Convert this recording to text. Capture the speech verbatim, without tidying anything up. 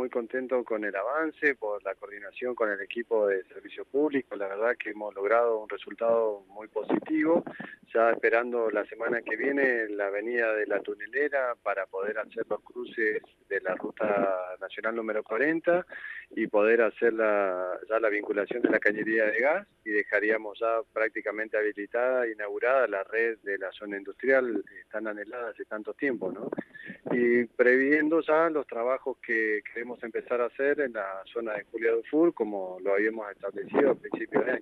muy contento con el avance, por la coordinación con el equipo de servicio público. La verdad que hemos logrado un resultado muy positivo, ya esperando la semana que viene la avenida de la Tunelera para poder hacer los cruces de la ruta nacional número cuarenta y poder hacer la, ya la vinculación de la cañería de gas, y dejaríamos ya prácticamente habilitada, inaugurada la red de la zona industrial tan anhelada hace tanto tiempo, ¿no? Y previendo ya los trabajos que queremos empezar a hacer en la zona de Juliá Dufour, como lo habíamos establecido a principios de año.